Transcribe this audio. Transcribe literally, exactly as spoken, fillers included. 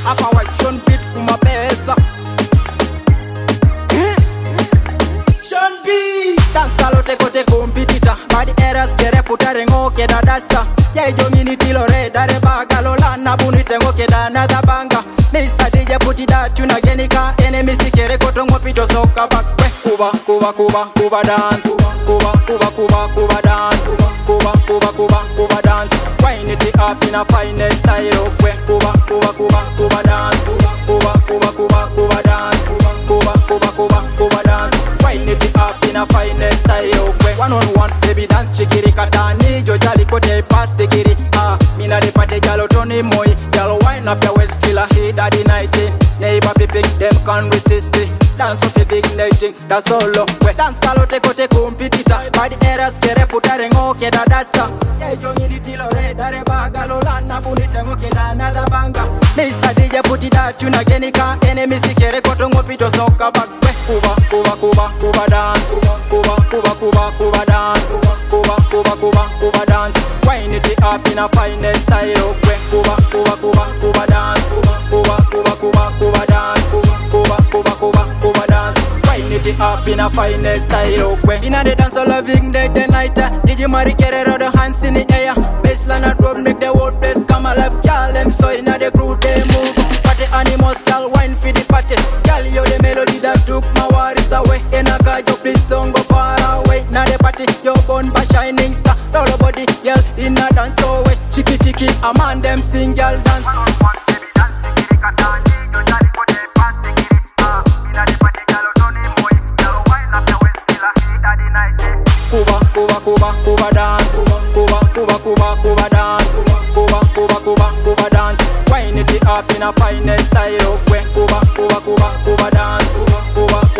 Hapa Sean beat kuma pesa. Sean beat dance kalote kote competitor. Bad eras kere putare ngoke da dasta. Yai jo mini tilore dare baga lola na bunite ngoke da another banga. Mister D J put it that tune again ika enemy sikere kotongo pito soka back. Kuba kuba kuba kuba dance. Kuba kuba kuba kuba dance. Kuba kuba kuba kuba dance. Wind it up in a finest style. Kuba kuba kuba kuba dance. Kuba kuba kuba kuba dance. Kuba kuba kuba kuba dance. Wind it up in a finest style. One on one baby dance chikiri katani jojali kote pass sikiri. Ah mina de pate jalo Tony Moy. Jalo wind up your waist feel a hit daddy night. Neighbor piping them can resist it. Dance of igniting that's all. We dance kalote kote competitor. Bad eras kere putare ngoke da dasta. Yai jongi di tilo re dare baga lola na bunite ngoke da another banga. Mister D J put it that tune again ika enemy sikere kotongo pito soka back. Kuba kuba kuba kuba dance. Kuba kuba kuba kuba dance. Kuba kuba kuba kuba dance. Wind it up in a finest style. Kuba kuba kuba kuba dance. Kuba kuba kuba kuba dance. Kuba kuba kuba kuba dance. Wind it up in a finest style. Inna the dance all loving day the night. Did you marry carry the hands in the air? Baseline and road make the whole place come alive. Girl them so inna the crew they move. Party animals girl wine for the party. Girl you the melody that took my worries away. In a car you please don't go far away. Now the party you born by shining star. All the body girl in a dance away. Chicky chicky a man them sing girl dance. Kuba kuba kuba kuba dance. Kuba kuba kuba kuba dance. Kuba kuba kuba kuba dance. Wind it up in a finest style. Kuba kuba kuba kuba dance. Kuba